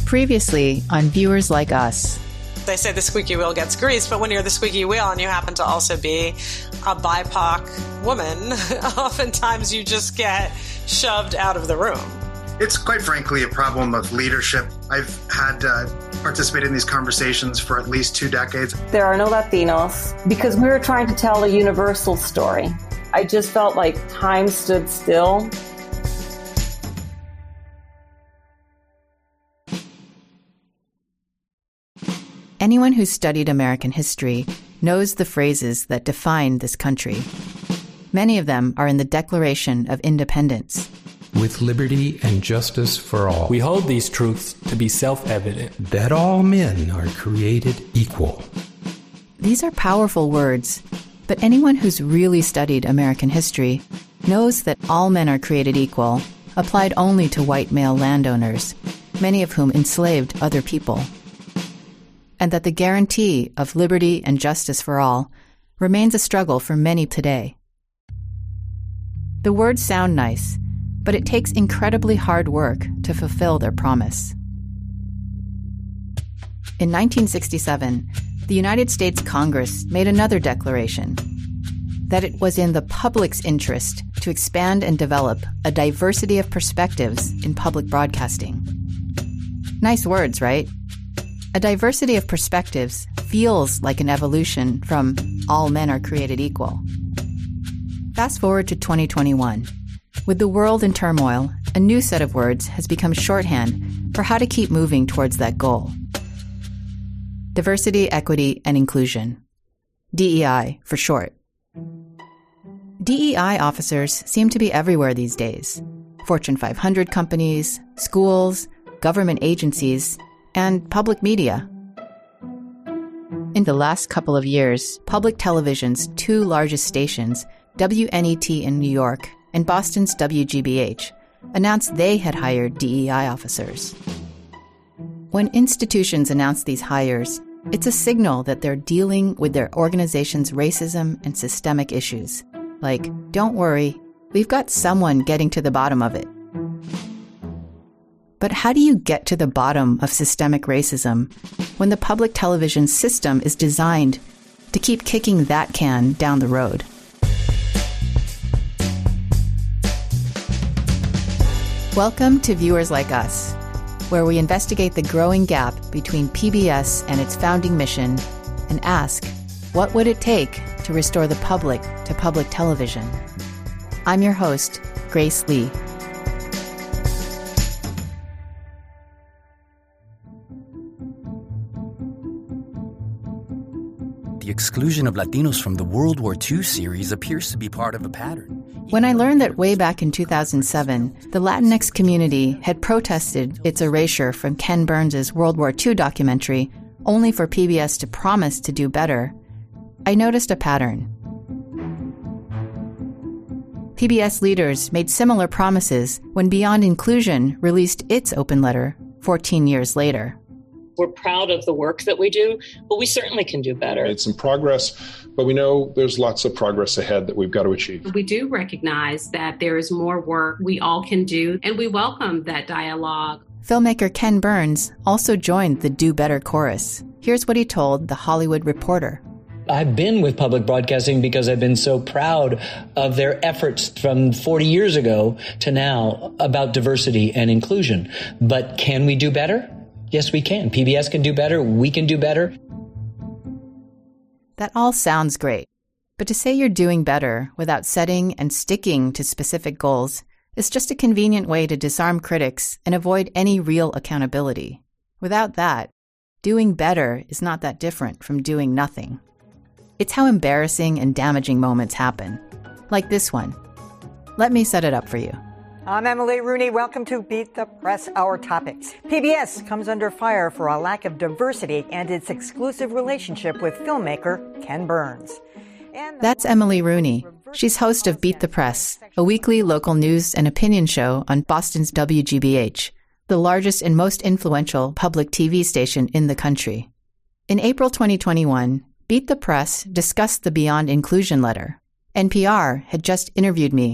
Previously on Viewers Like Us. They say the squeaky wheel gets greased, but when you're the squeaky wheel and you happen to also be a BIPOC woman, oftentimes you just get shoved out of the room. It's quite frankly a problem of leadership. I've had participated in these conversations for at least 2 decades. There are no Latinos because we were trying to tell a universal story. I just felt like time stood still. Anyone who's studied American history knows the phrases that define this country. Many of them are in the Declaration of Independence. With liberty and justice for all. We hold these truths to be self-evident. That all men are created equal. These are powerful words, but anyone who's really studied American history knows that all men are created equal applied only to white male landowners, many of whom enslaved other people. And that the guarantee of liberty and justice for all remains a struggle for many today. The words sound nice, but it takes incredibly hard work to fulfill their promise. In 1967, the United States Congress made another declaration that it was in the public's interest to expand and develop a diversity of perspectives in public broadcasting. Nice words, right? A diversity of perspectives feels like an evolution from all men are created equal. Fast forward to 2021. With the world in turmoil, a new set of words has become shorthand for how to keep moving towards that goal. Diversity, equity, and inclusion. DEI for short. DEI officers seem to be everywhere these days. Fortune 500 companies, schools, government agencies, and public media. In the last couple of years, public television's 2 largest stations, WNET in New York and Boston's WGBH, announced they had hired DEI officers. When institutions announce these hires, it's a signal that they're dealing with their organization's racism and systemic issues. Like, don't worry, we've got someone getting to the bottom of it. But how do you get to the bottom of systemic racism when the public television system is designed to keep kicking that can down the road? Welcome to Viewers Like Us, where we investigate the growing gap between PBS and its founding mission and ask, what would it take to restore the public to public television? I'm your host, Grace Lee. The exclusion of Latinos from the World War II series appears to be part of a pattern. When I learned that way back in 2007, the Latinx community had protested its erasure from Ken Burns' World War II documentary only for PBS to promise to do better, I noticed a pattern. PBS leaders made similar promises when Beyond Inclusion released its open letter 14 years later. We're proud of the work that we do, but we certainly can do better. Made some progress, but we know there's lots of progress ahead that we've got to achieve. We do recognize that there is more work we all can do, and we welcome that dialogue. Filmmaker Ken Burns also joined the Do Better chorus. Here's what he told The Hollywood Reporter. I've been with public broadcasting because I've been so proud of their efforts from 40 years ago to now about diversity and inclusion. But can we do better? Yes, we can. PBS can do better. We can do better. That all sounds great. But to say you're doing better without setting and sticking to specific goals is just a convenient way to disarm critics and avoid any real accountability. Without that, doing better is not that different from doing nothing. It's how embarrassing and damaging moments happen. Like this one. Let me set it up for you. I'm Emily Rooney. Welcome to Beat the Press, Our Topics. PBS comes under fire for a lack of diversity and its exclusive relationship with filmmaker Ken Burns. That's Emily Rooney. She's host of Beat the Press, a weekly local news and opinion show on Boston's WGBH, the largest and most influential public TV station in the country. In April 2021, Beat the Press discussed the Beyond Inclusion letter. NPR had just interviewed me.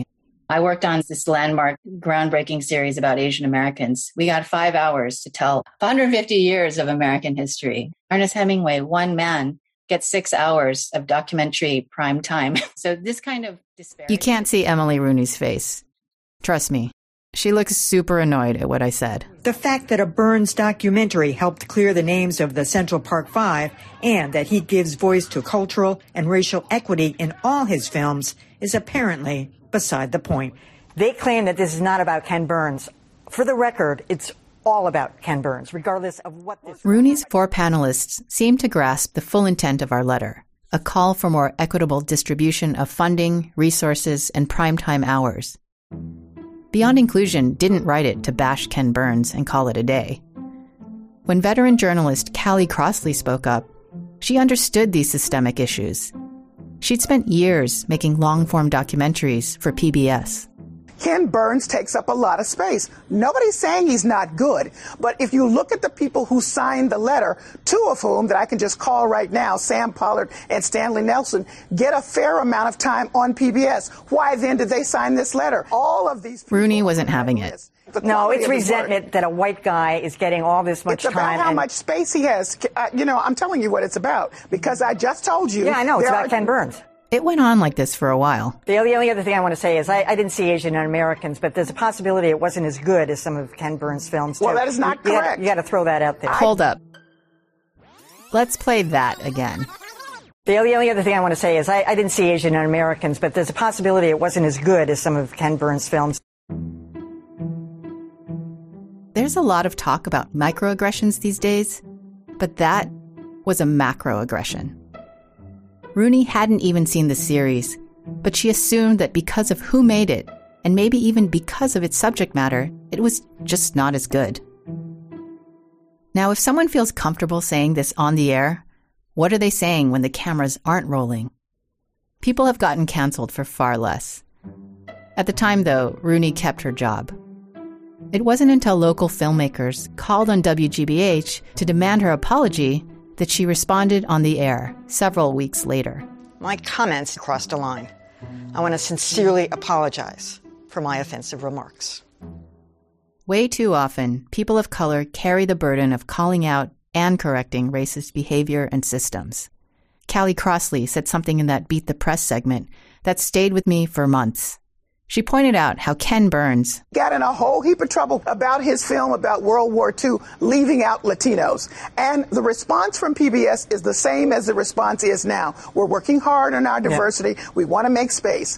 I worked on this landmark, groundbreaking series about Asian Americans. We got 5 hours to tell 150 years of American history. Ernest Hemingway, one man, gets 6 hours of documentary prime time. So this kind of disparity. You can't see Emily Rooney's face. Trust me. She looks super annoyed at what I said. The fact that a Burns documentary helped clear the names of the Central Park Five and that he gives voice to cultural and racial equity in all his films is apparently beside the point. They claim that this is not about Ken Burns. For the record, it's all about Ken Burns, regardless of what this... Rooney's 4 panelists seem to grasp the full intent of our letter, a call for more equitable distribution of funding, resources, and primetime hours. Beyond Inclusion didn't write it to bash Ken Burns and call it a day. When veteran journalist Callie Crossley spoke up, she understood these systemic issues. She'd spent years making long-form documentaries for PBS. Ken Burns takes up a lot of space. Nobody's saying he's not good, but if you look at the people who signed the letter, 2 of whom that I can just call right now, Sam Pollard and Stanley Nelson, get a fair amount of time on PBS. Why then did they sign this letter? All of these people... Rooney wasn't having it. No, it's resentment that a white guy is getting all this much time. It's about how much space he has. I'm telling you what it's about, because I just told you... Yeah, I know. It's about Ken Burns. It went on like this for a while. The only other thing I want to say is I didn't see Asian Americans, but there's a possibility it wasn't as good as some of Ken Burns' films, too. Well, that is not correct. You got to throw that out there. Hold up. Let's play that again. The only other thing I want to say is I didn't see Asian Americans, but there's a possibility it wasn't as good as some of Ken Burns' films. There's a lot of talk about microaggressions these days, but that was a macroaggression. Rooney hadn't even seen the series, but she assumed that because of who made it, and maybe even because of its subject matter, it was just not as good. Now, if someone feels comfortable saying this on the air, what are they saying when the cameras aren't rolling? People have gotten canceled for far less. At the time, though, Rooney kept her job. It wasn't until local filmmakers called on WGBH to demand her apology that she responded on the air several weeks later. My comments crossed a line. I want to sincerely apologize for my offensive remarks. Way too often, people of color carry the burden of calling out and correcting racist behavior and systems. Callie Crossley said something in that Beat the Press segment that stayed with me for months. She pointed out how Ken Burns got in a whole heap of trouble about his film about World War II, leaving out Latinos. And the response from PBS is the same as the response is now. We're working hard on our diversity. Yeah. We want to make space.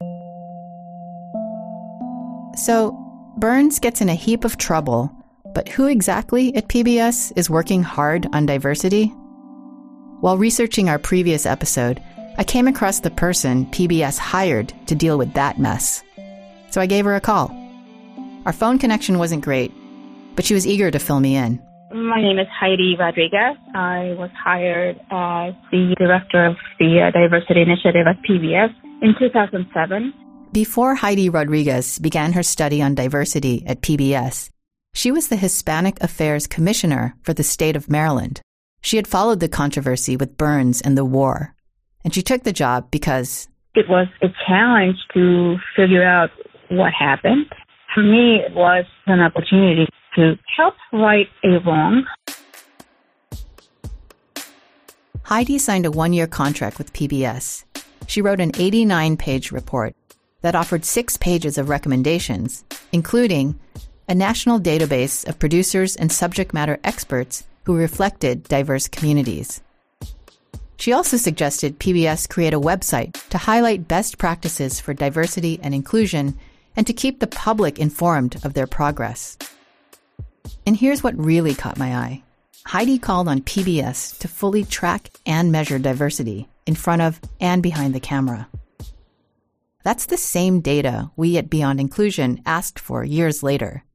So Burns gets in a heap of trouble, but who exactly at PBS is working hard on diversity? While researching our previous episode, I came across the person PBS hired to deal with that mess. So I gave her a call. Our phone connection wasn't great, but she was eager to fill me in. My name is Heidi Rodriguez. I was hired as the director of the Diversity Initiative at PBS in 2007. Before Heidi Rodriguez began her study on diversity at PBS, she was the Hispanic Affairs Commissioner for the state of Maryland. She had followed the controversy with Burns and the war. And she took the job because it was a challenge to figure out what happened. For me, it was an opportunity to help right a wrong. Heidi signed a 1-year contract with PBS. She wrote an 89-page report that offered 6 pages of recommendations, including a national database of producers and subject matter experts who reflected diverse communities. She also suggested PBS create a website to highlight best practices for diversity and inclusion and to keep the public informed of their progress. And here's what really caught my eye. Heidi called on PBS to fully track and measure diversity in front of and behind the camera. That's the same data we at Beyond Inclusion asked for years later.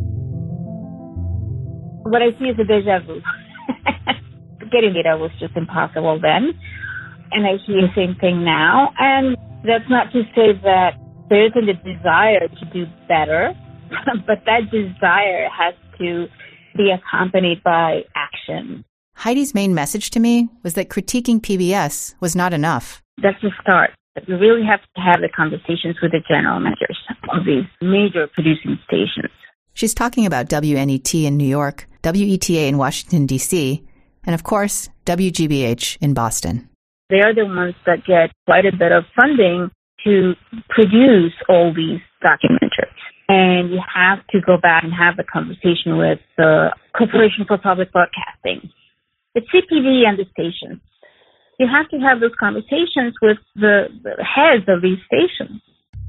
What I see is a deja vu. Getting data was just impossible then, and I see the same thing now. And that's not to say that there isn't a desire to do better, but that desire has to be accompanied by action. Heidi's main message to me was that critiquing PBS was not enough. That's the start. We really have to have the conversations with the general managers of these major producing stations. She's talking about WNET in New York, WETA in Washington, D.C., and of course, WGBH in Boston. They are the ones that get quite a bit of funding to produce all these documentaries. And you have to go back and have a conversation with the Corporation for Public Broadcasting, the CPB and the stations. You have to have those conversations with the heads of these stations.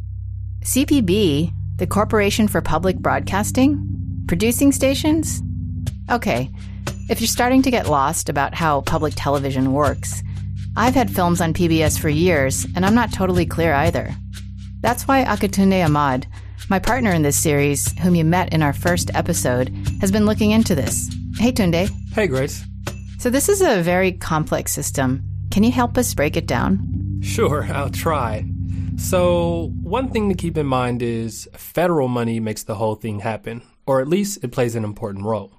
CPB, the Corporation for Public Broadcasting? Producing stations? Okay, if you're starting to get lost about how public television works, I've had films on PBS for years, and I'm not totally clear either. That's why Akitunde Ahmad, my partner in this series, whom you met in our first episode, has been looking into this. Hey, Tunde. Hey, Grace. So this is a very complex system. Can you help us break it down? Sure, I'll try. So, one thing to keep in mind is federal money makes the whole thing happen, or at least it plays an important role.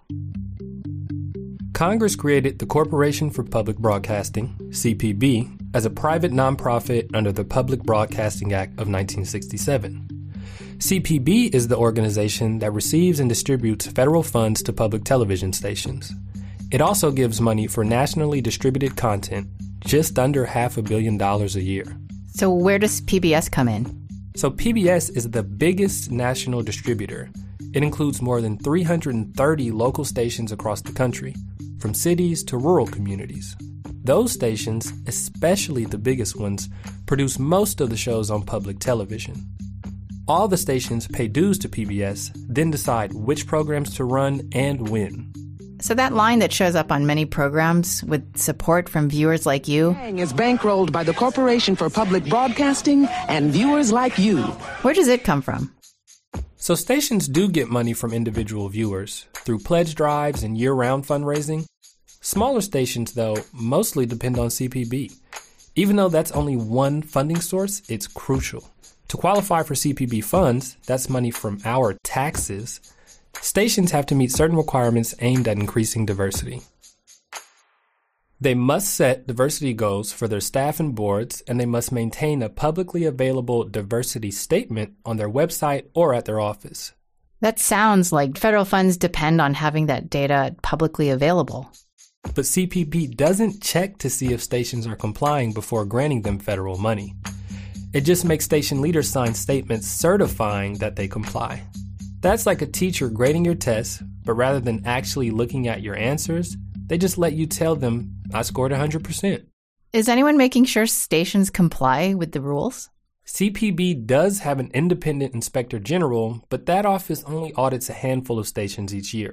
Congress created the Corporation for Public Broadcasting, CPB, as a private nonprofit under the Public Broadcasting Act of 1967. CPB is the organization that receives and distributes federal funds to public television stations. It also gives money for nationally distributed content, just under $500 million a year. So where does PBS come in? So PBS is the biggest national distributor. It includes more than 330 local stations across the country, from cities to rural communities. Those stations, especially the biggest ones, produce most of the shows on public television. All the stations pay dues to PBS, then decide which programs to run and when. So that line that shows up on many programs with support from viewers like you is bankrolled by the Corporation for Public Broadcasting and viewers like you. Where does it come from? So stations do get money from individual viewers through pledge drives and year-round fundraising. Smaller stations, though, mostly depend on CPB. Even though that's only one funding source, it's crucial. To qualify for CPB funds, that's money from our taxes, stations have to meet certain requirements aimed at increasing diversity. They must set diversity goals for their staff and boards, and they must maintain a publicly available diversity statement on their website or at their office. That sounds like federal funds depend on having that data publicly available. But CPB doesn't check to see if stations are complying before granting them federal money. It just makes station leaders sign statements certifying that they comply. That's like a teacher grading your tests, but rather than actually looking at your answers, they just let you tell them, I scored 100%. Is anyone making sure stations comply with the rules? CPB does have an independent inspector general, but that office only audits a handful of stations each year.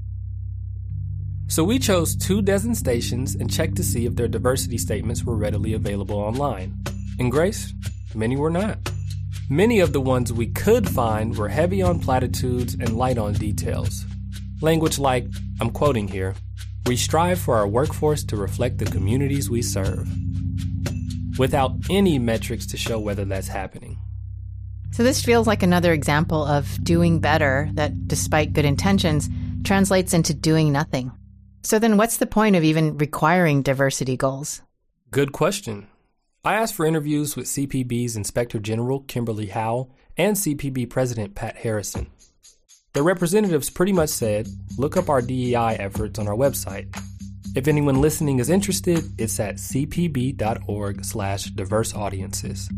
So we chose 24 stations and checked to see if their diversity statements were readily available online. And Grace, many were not. Many of the ones we could find were heavy on platitudes and light on details. Language like, I'm quoting here, "We strive for our workforce to reflect the communities we serve," without any metrics to show whether that's happening. So this feels like another example of doing better that, despite good intentions, translates into doing nothing. So then what's the point of even requiring diversity goals? Good question. I asked for interviews with CPB's Inspector General, Kimberly Howell, and CPB President Pat Harrison. The representatives pretty much said, look up our DEI efforts on our website. If anyone listening is interested, it's at cpb.org/diverse audiences.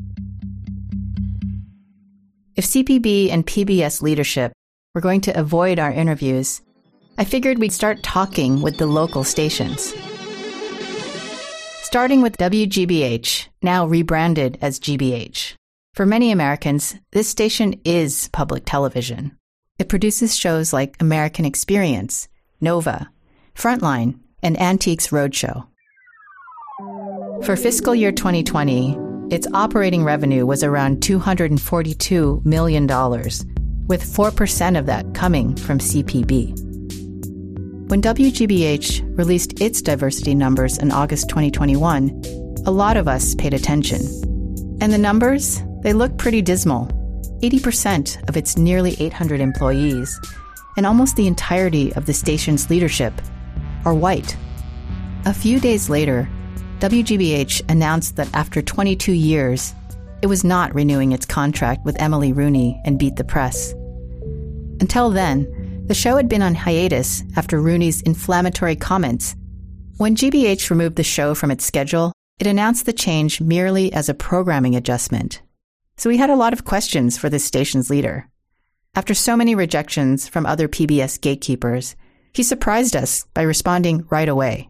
If CPB and PBS leadership were going to avoid our interviews, I figured we'd start talking with the local stations. Starting with WGBH, now rebranded as GBH. For many Americans, this station is public television. It produces shows like American Experience, Nova, Frontline, and Antiques Roadshow. For fiscal year 2020, its operating revenue was around $242 million, with 4% of that coming from CPB. When WGBH released its diversity numbers in August 2021, a lot of us paid attention. And the numbers, they look pretty dismal. 80% of its nearly 800 employees, and almost the entirety of the station's leadership, are white. A few days later, WGBH announced that after 22 years, it was not renewing its contract with Emily Rooney and Beat the Press. Until then, the show had been on hiatus after Rooney's inflammatory comments. When GBH removed the show from its schedule, it announced the change merely as a programming adjustment. So we had a lot of questions for this station's leader. After so many rejections from other PBS gatekeepers, he surprised us by responding right away.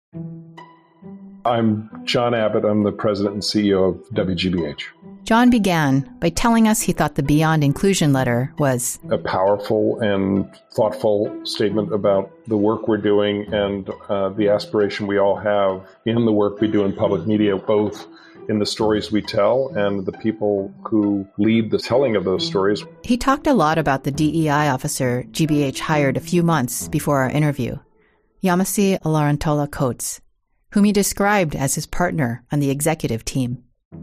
I'm John Abbott. I'm the president and CEO of WGBH. John began by telling us he thought the Beyond Inclusion letter was a powerful and thoughtful statement about the work we're doing and the aspiration we all have in the work we do in public media, both in the stories we tell and the people who lead the telling of those stories. He talked a lot about the DEI officer GBH hired a few months before our interview, Yamasi Olarantola Coates, whom he described as his partner on the executive team.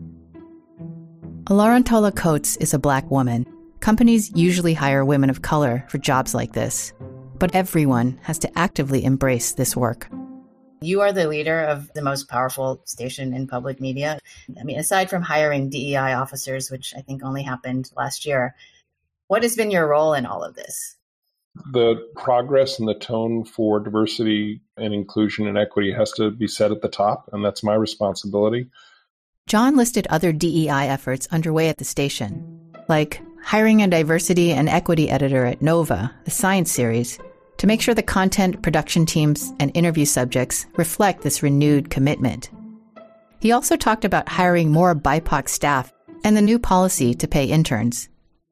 Olarantola Coates is a Black woman. Companies usually hire women of color for jobs like this, but everyone has to actively embrace this work. You are the leader of the most powerful station in public media. I mean, aside from hiring DEI officers, which I think only happened last year, what has been your role in all of this? The progress and the tone for diversity and inclusion and equity has to be set at the top, and that's my responsibility. John listed other DEI efforts underway at the station, like hiring a diversity and equity editor at Nova, the science series, to make sure the content, production teams, and interview subjects reflect this renewed commitment. He also talked about hiring more BIPOC staff and the new policy to pay interns.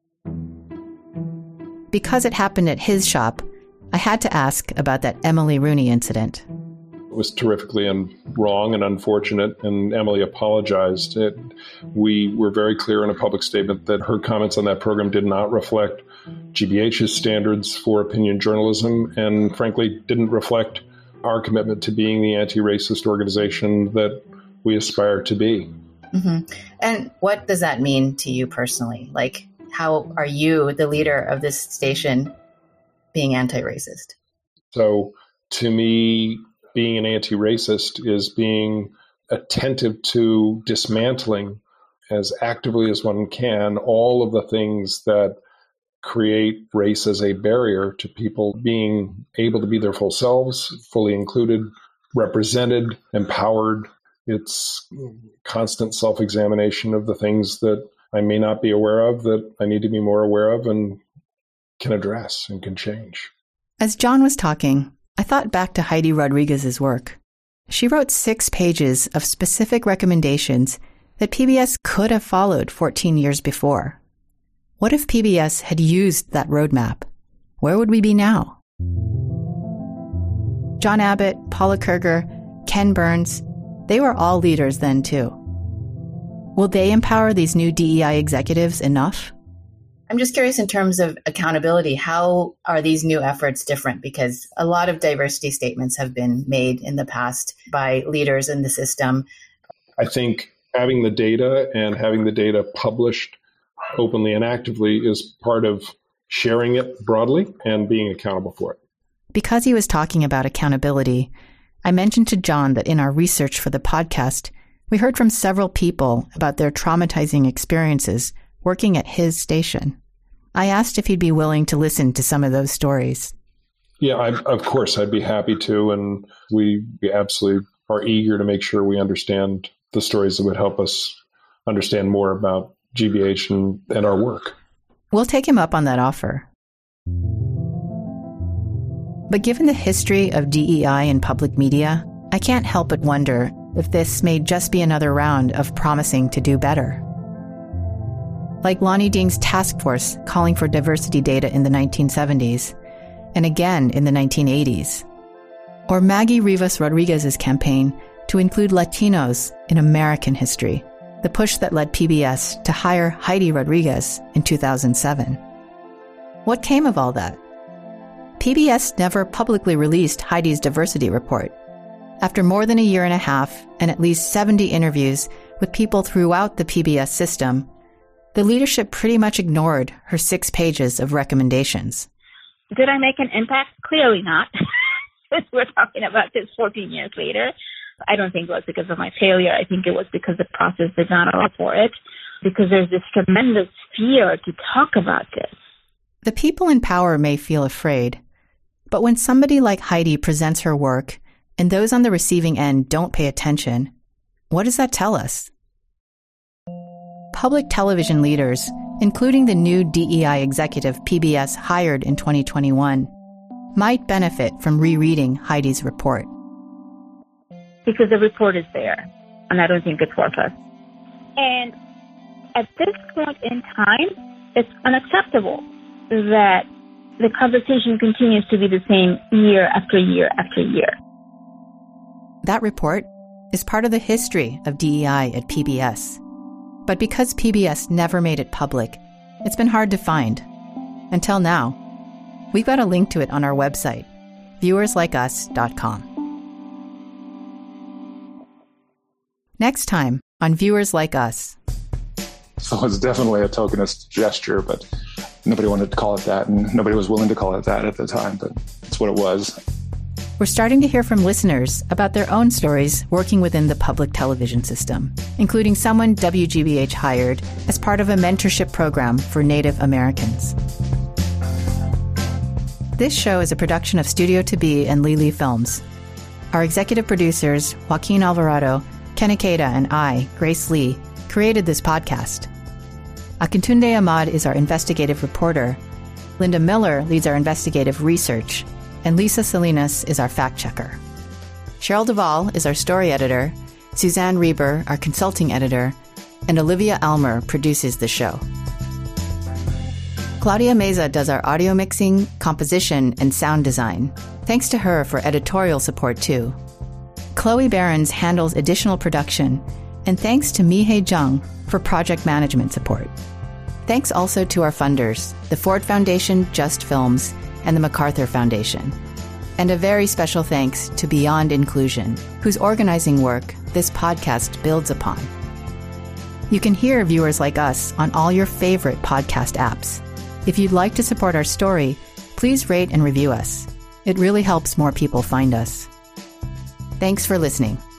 Because it happened at his shop, I had to ask about that Emily Rooney incident. It was terrifically wrong and unfortunate, and Emily apologized. We were very clear in a public statement that her comments on that program did not reflect GBH's standards for opinion journalism and, frankly, didn't reflect our commitment to being the anti-racist organization that we aspire to be. Mm-hmm. And what does that mean to you personally? Like, how are you, the leader of this station, being anti-racist? So, to me, being an anti-racist is being attentive to dismantling as actively as one can all of the things that create race as a barrier to people being able to be their full selves, fully included, represented, empowered. It's constant self-examination of the things that I may not be aware of, that I need to be more aware of and can address and can change. As John was talking, I thought back to Heidi Rodriguez's work. She wrote 6 pages of specific recommendations that PBS could have followed 14 years before. What if PBS had used that roadmap? Where would we be now? John Abbott, Paula Kerger, Ken Burns, they were all leaders then too. Will they empower these new DEI executives enough? I'm just curious in terms of accountability, how are these new efforts different? Because a lot of diversity statements have been made in the past by leaders in the system. I think having the data and having the data published openly and actively is part of sharing it broadly and being accountable for it. Because he was talking about accountability, I mentioned to John that in our research for the podcast, we heard from several people about their traumatizing experiences working at his station. I asked if he'd be willing to listen to some of those stories. Yeah, of course, I'd be happy to. And we absolutely are eager to make sure we understand the stories that would help us understand more about GBH and our work. We'll take him up on that offer. But given the history of DEI in public media, I can't help but wonder if this may just be another round of promising to do better. Like Lonnie Ding's task force calling for diversity data in the 1970s, and again in the 1980s. Or Maggie Rivas Rodriguez's campaign to include Latinos in American history, the push that led PBS to hire Heidi Rodriguez in 2007. What came of all that? PBS never publicly released Heidi's diversity report. After more than a year and a half and at least 70 interviews with people throughout the PBS system, the leadership pretty much ignored her 6 pages of recommendations. Did I make an impact? Clearly not. We're talking about this 14 years later. I don't think it was because of my failure. I think it was because the process did not allow for it. because there's this tremendous fear to talk about this. The people in power may feel afraid, but when somebody like Heidi presents her work and those on the receiving end don't pay attention, what does that tell us? Public television leaders, including the new DEI executive PBS hired in 2021, might benefit from rereading Heidi's report. Because the report is there, and I don't think it's worthless. And at this point in time, it's unacceptable that the conversation continues to be the same year after year after year. That report is part of the history of DEI at PBS. But because PBS never made it public, it's been hard to find. Until now. We've got a link to it on our website, viewerslikeus.com. Next time on Viewers Like Us. So it's definitely a tokenist gesture, but nobody wanted to call it that, and nobody was willing to call it that at the time, but it's what it was. We're starting to hear from listeners about their own stories working within the public television system, including someone WGBH hired as part of a mentorship program for Native Americans. This show is a production of Studio To Be and Lili Films. Our executive producers, Joaquin Alvarado, Ken Ikeda, and I, Grace Lee, created this podcast. Akintunde Ahmad is our investigative reporter. Linda Miller leads our investigative research. And Lisa Salinas is our fact-checker. Cheryl Duvall is our story editor, Suzanne Reber, our consulting editor, and Olivia Almer produces the show. Claudia Meza does our audio mixing, composition, and sound design. Thanks to her for editorial support, too. Chloe Behrens handles additional production, and thanks to Mihei Jung for project management support. Thanks also to our funders, the Ford Foundation, Just Films, and the MacArthur Foundation. And a very special thanks to Beyond Inclusion, whose organizing work this podcast builds upon. You can hear Viewers Like Us on all your favorite podcast apps. If you'd like to support our story, please rate and review us. It really helps more people find us. Thanks for listening.